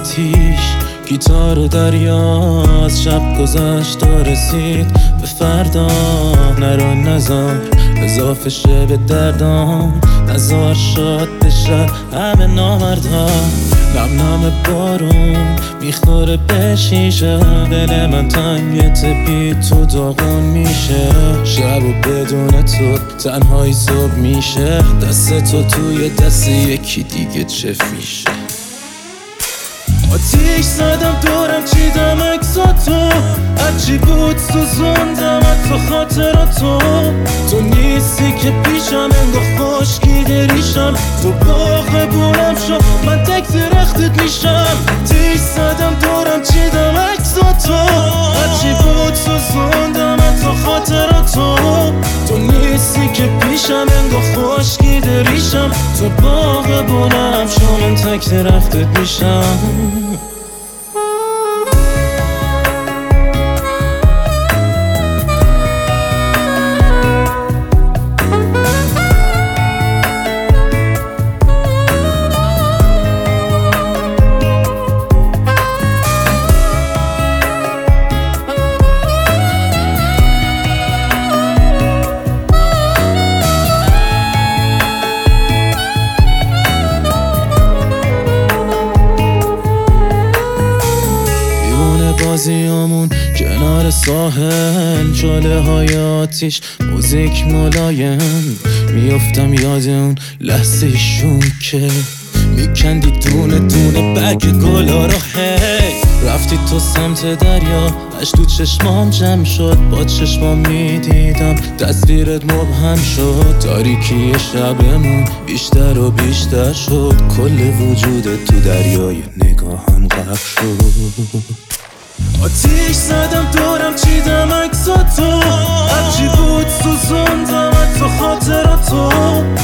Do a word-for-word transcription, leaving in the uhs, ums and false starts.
آتیش گیتار و دریاست. شب گذشت و رسید به فردا. نرو نزار اضافه شه به دردام، نزار شاد بشه همه نامردها. نم نم بارون میخوره به شیشه، دل من تنگ بی تو داغون میشه. شب و بدون تو تنهایی صبح میشه، دست تو توی دست یکی دیگه چه میشه. آتیش زدم دورم چیدم اکساتو، هرچی بود سوزوندم تو خاطراتو. تو نیستی که پیشم انگاه خشکی دریشم، تو باغ بونم شو من تک درختت میشم. آتیش زدم دورم چیدم اکساتو، هرچی بود سوزوندم تو خاطراتو. تو نیستی که پیشم انگاه خشکی دریشم، تو باغ بونم شو من تک درختت میشم. بازیامون کنار ساحل، جاله های آتیش موزیک ملایم. میافتم یاد اون لحظه شون که میکندی دونه دونه برگ گلا رو. هی رفتی تو سمت دریا، اش تو چشمام جمع شد. با چشمام میدیدم تصویرت مبهم شد. تاریکی شبمون بیشتر و بیشتر شد، کل وجودت تو دریای نگاهم غرق شد. آتیش زدم دورم چیدم اکساتو، هرچی بود سوزوندم تو خاطراتو.